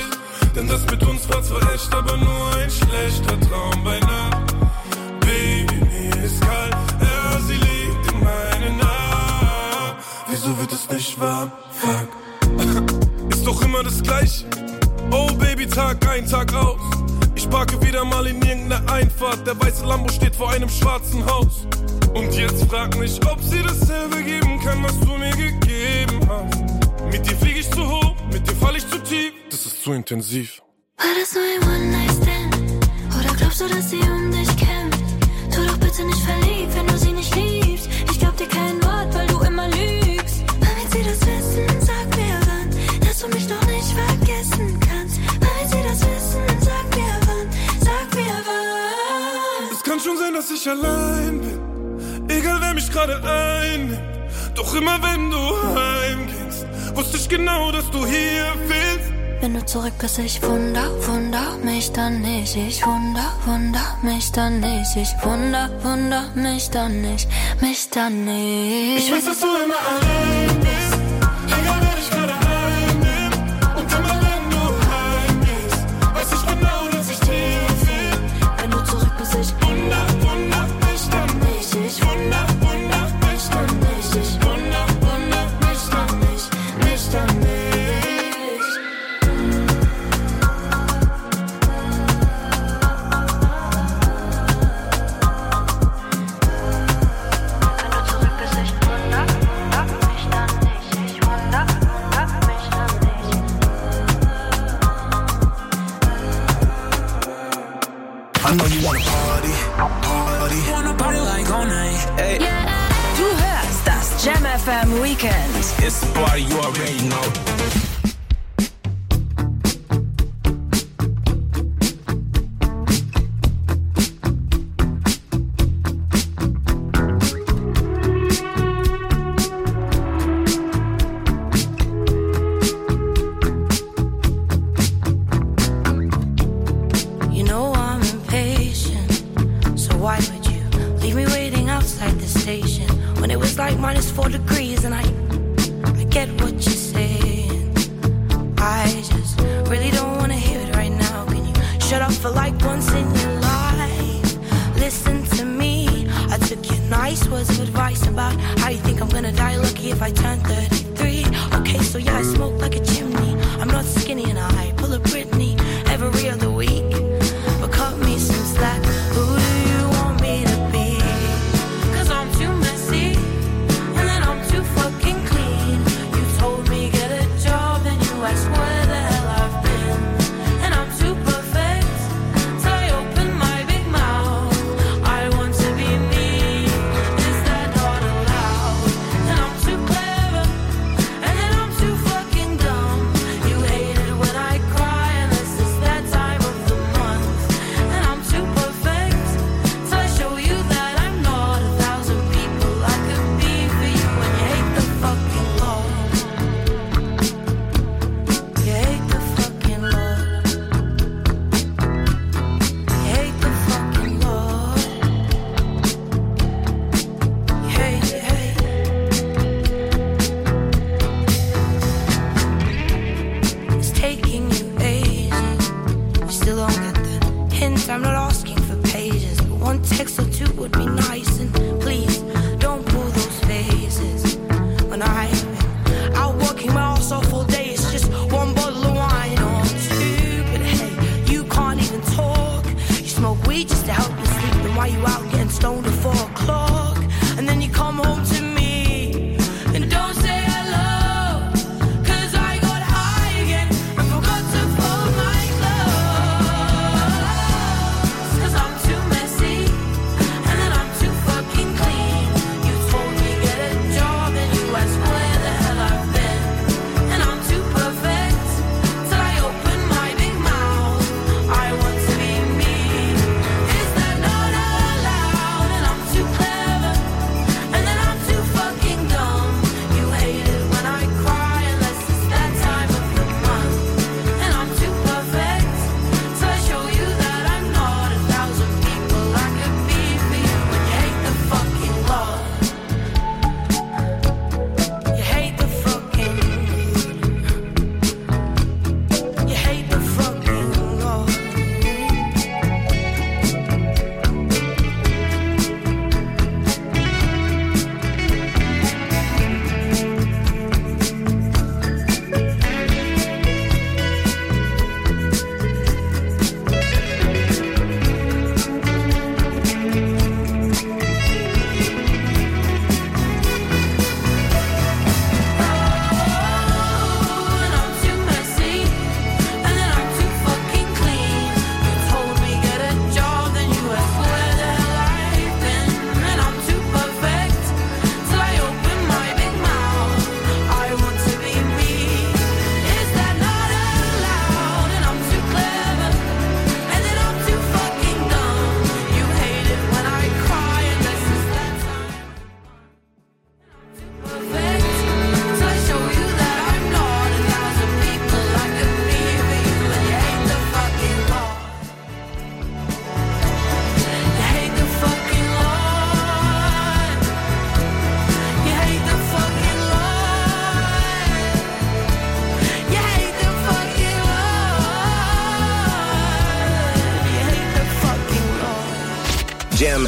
Denn das mit uns war zwar echt, aber nur ein schlechter Traum bei Nacht. Baby, mir ist kalt, ja, sie liegt in meinen Armen. Wieso wird es nicht warm? Fuck. Ist doch immer das Gleiche. Oh Baby, Tag ein, Tag aus. Ich parke wieder mal in irgendeiner Einfahrt. Der weiße Lambo steht vor einem schwarzen Haus. Und jetzt frag mich, ob sie dasselbe geben kann, was du mir gegeben hast. Mit dir flieg ich zu hoch, mit dir fall ich zu tief. Das ist zu intensiv. War das nur ein One-Night-Stand? Oder glaubst du, dass sie um dich kämpft? Tu doch bitte nicht verliebt, wenn du sie nicht liebst. Ich glaub dir kein Wort, weil du immer lügst. Wann wird sie das wissen? Sag mir wann, dass du mich noch nicht vergessen kannst. Wann wird sie das wissen? Sag mir wann, sag mir wann. Es kann schon sein, dass ich allein bin. Egal wer mich gerade einnimmt. Doch immer wenn du heimgehst, wusste ich genau, dass du hier fehlst. Wenn du zurück bist, ich wunder mich dann nicht. Ich wunder mich dann nicht. Ich wunder mich dann nicht. Mich dann nicht. Ich weiß, dass du immer allein bist. Egal wer dich gerade einnimmt. Und immer wenn du heimgehst, weiß ich genau, dass ich dir fehl. Wenn du zurück bist, ich wunder mich dann nicht. Ich wunder mich dann nicht. Ich wunder mich dann nicht. Mich dann nicht. I know you wanna party. Wanna party like all night. Hey. Du hörst das Jam FM Weekend. It's the party you already know. Time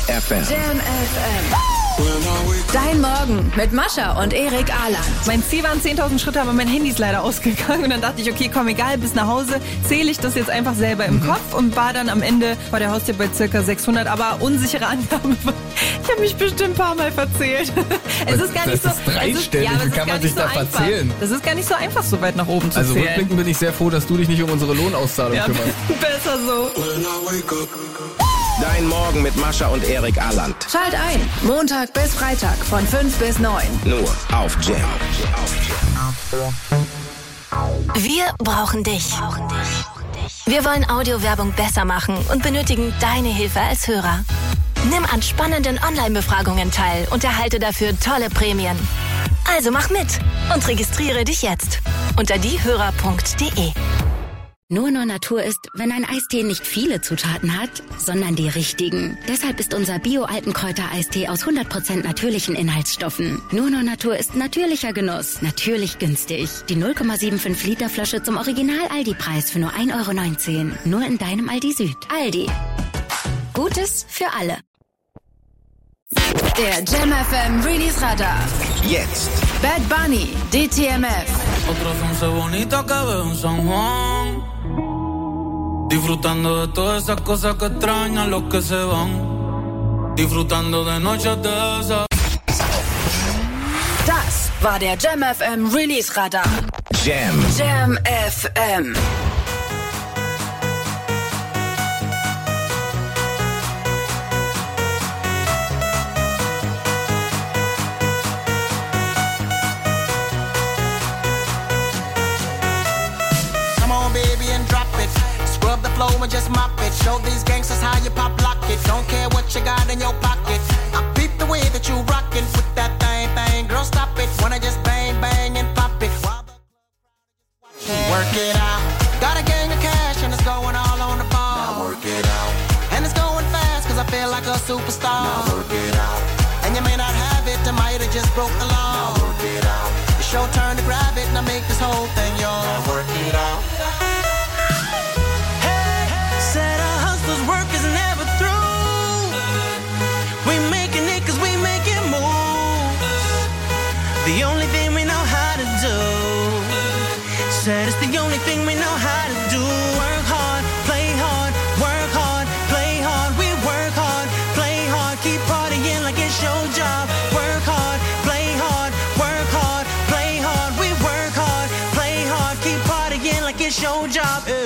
FM. Jam FM. Dein Morgen mit Mascha und Erik Ahland. Mein Ziel waren 10.000 Schritte, aber mein Handy ist leider ausgegangen. Und dann dachte ich, okay, komm, egal, bis nach Hause zähle ich das jetzt einfach selber im Kopf und war dann am Ende vor der Haustür bei circa 600. Aber unsichere Angaben. Ich habe mich bestimmt ein paar Mal verzählt. Es ist gar nicht so. Das ist dreistellig, wie kann man sich da verzählen? Das ist gar nicht so einfach, so weit nach oben zu zählen. Also rückblickend bin ich sehr froh, dass du dich nicht um unsere Lohnauszahlung kümmerst. Besser so. Dein Morgen mit Mascha und Erik Ahland. Schalt ein. Montag bis Freitag von 5 bis 9. Nur auf Jam. Wir brauchen dich. Wir wollen Audiowerbung besser machen und benötigen deine Hilfe als Hörer. Nimm an spannenden Online-Befragungen teil und erhalte dafür tolle Prämien. Also mach mit und registriere dich jetzt unter diehörer.de. Nur Natur ist, wenn ein Eistee nicht viele Zutaten hat, sondern die richtigen. Deshalb ist unser Bio-Alpenkräuter-Eistee aus 100% natürlichen Inhaltsstoffen. Nur Natur ist natürlicher Genuss, natürlich günstig. Die 0,75 Liter Flasche zum Original-Aldi-Preis für nur 1,19 €. Nur in deinem Aldi Süd. Aldi. Gutes für alle. Der Jam FM Release Radar. Jetzt. Bad Bunny, DTMF. Otro once bonita que veo en San Juan. Disfrutando de todas esas cosas que extrañan los que se van. Disfrutando de noches de esas. Das war der Jam FM Release Radar. Jam. Jam FM. Flow and just mop it. Show these gangsters how you pop lock it. Don't care what you got in your pocket. I beat the way that you rockin' with that thing. Girl, stop it. Wanna just bang, bang and pop it. Work it out. Got a gang of cash and it's going all on the ball. Now work it out. And it's going fast cause I feel like a superstar. Now work it out. And you may not have it, I might have just broke the law. Now work it out. It's your turn to grab it and I make this whole thing yours. Now work it out. Work is never through. We making it cause we make it move. The only thing we know how to do. Said it's the only thing we know how to do. Work hard, play hard, work hard, play hard. We work hard, play hard, keep partying like it's your job. Work hard, play hard, work hard, play hard. We work hard, play hard, keep partying like it's your job. Ew.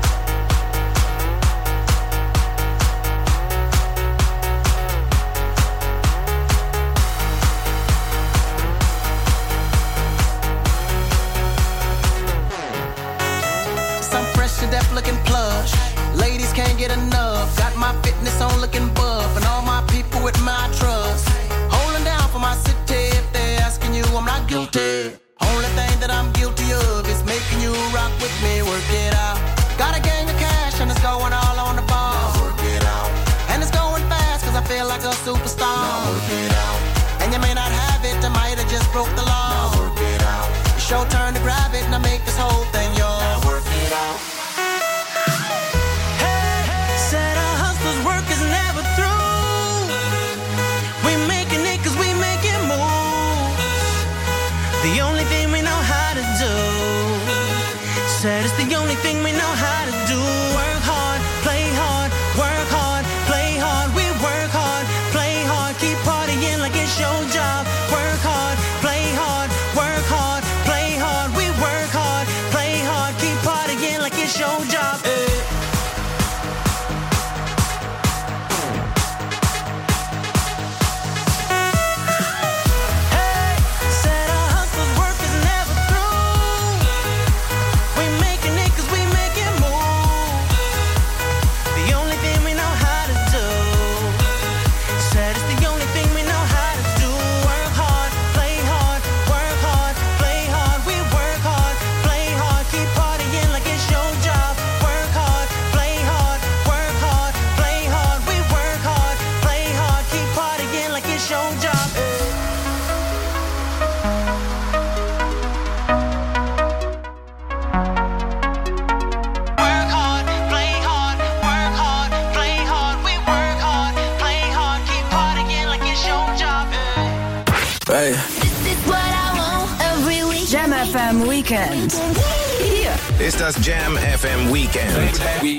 Looking plush, ladies can't get enough. Got my fitness on looking buff, and all my people with my trust. Holding down for my city. If they're asking you, I'm not guilty. Only thing that I'm guilty of is making you rock with me. Work it out. Got a gang of cash and it's going all on the ball. Now work it out. And it's going fast cause I feel like a superstar. Now work it out. And you may not have it, I might have just broke the law. Now work it out. It's your turn to grab it and I make this whole thing yours. Now work it out. Work is never through. We making it cause we make it move. The only thing we know how to do. Said it's the only thing we know how to do. Work hard, play hard, work hard, play hard. We work hard, play hard, keep partying like it's your job. Work hard, play hard, work hard, play hard. We work hard, play hard, keep partying like it's your job. Hey. This is what I want every week. Jam FM Weekend. Hier ist das Jam FM Weekend.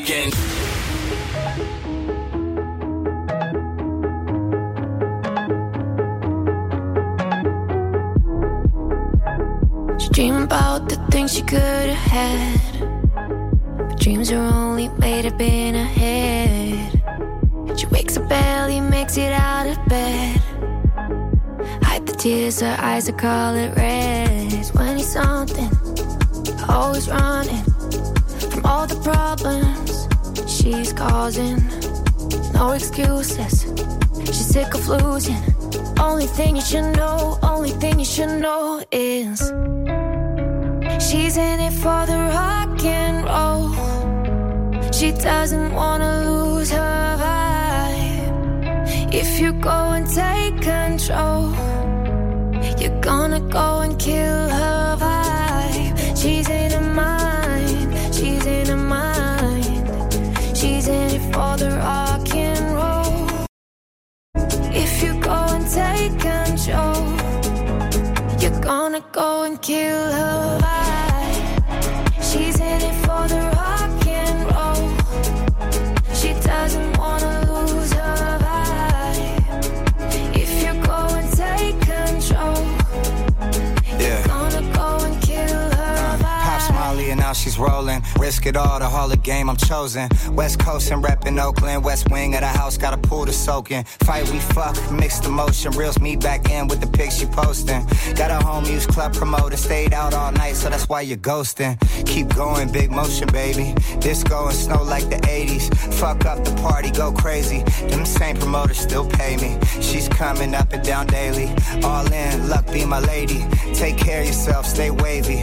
She dream about the things she could have had, but dreams are only made up in her head. She wakes up early, makes it out of bed. Hide the tears, her eyes are colored red. 20 something, always running from all the problems she's causing. No excuses, she's sick of losing. Only thing you should know, only thing you should know is she's in it for the rock and roll. She doesn't wanna lose her vibe. If you go and take control, you're gonna go and kill her vibe. She's in her mind, she's in her mind. She's in it for the rock and roll. If you go and take control, you're gonna go and kill her vibe. She's in it for the rock and roll. She doesn't wanna lose her vibe. If you go and take control, you're gonna go and kill her vibe. Pop Smiley and now she's rolling. Risk it all, the Hall of Game, I'm chosen. West Coast and reppin' Oakland. West wing of the house, got a pool to soak in. Fight, we fuck, mixed emotion. Reels me back in with the pics she posting. Got a home use club promoter. Stayed out all night, so that's why you're ghosting. Keep going, big motion, baby. Disco and snow like the 80s. Fuck up the party, go crazy. Them same promoters still pay me. She's coming up and down daily. All in, luck be my lady. Take care of yourself, stay wavy.